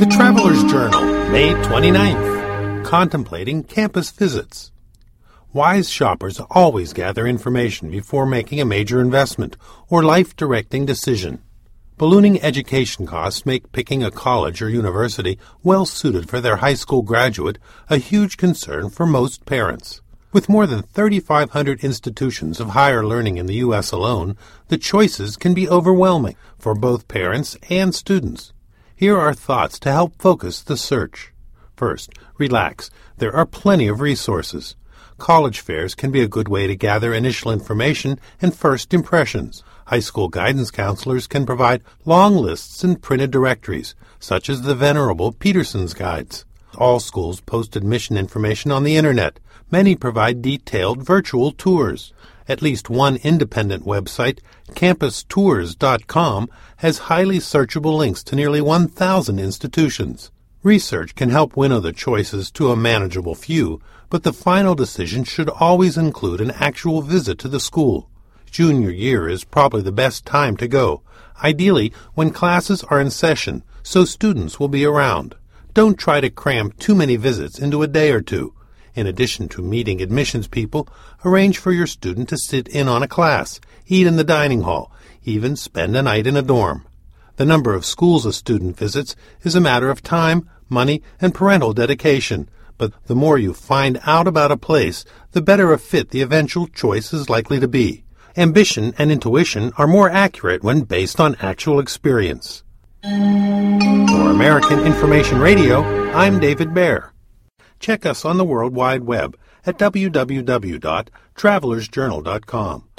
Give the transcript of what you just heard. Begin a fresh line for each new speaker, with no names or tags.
The Traveler's Journal, May 29th. Contemplating Campus Visits. Wise shoppers always gather information before making a major investment or life-directing decision. Ballooning education costs make picking a college or university well-suited for their high school graduate a huge concern for most parents. With more than 3,500 institutions of higher learning in the U.S. alone, the choices can be overwhelming for both parents and students. Here are thoughts to help focus the search. First, relax. There are plenty of resources. College fairs can be a good way to gather initial information and first impressions. High school guidance counselors can provide long lists and printed directories, such as the venerable Peterson's Guides. All schools post admission information on the Internet. Many provide detailed virtual tours. At least one independent website, campustours.com, has highly searchable links to nearly 1,000 institutions. Research can help winnow the choices to a manageable few, but the final decision should always include an actual visit to the school. Junior year is probably the best time to go, ideally when classes are in session, so students will be around. Don't try to cram too many visits into a day or two. In addition to meeting admissions people, arrange for your student to sit in on a class, eat in the dining hall, even spend a night in a dorm. The number of schools a student visits is a matter of time, money, and parental dedication, but the more you find out about a place, the better a fit the eventual choice is likely to be. Ambition and intuition are more accurate when based on actual experience. For American Information Radio, I'm David Baer. Check us on the World Wide Web at www.travelersjournal.com.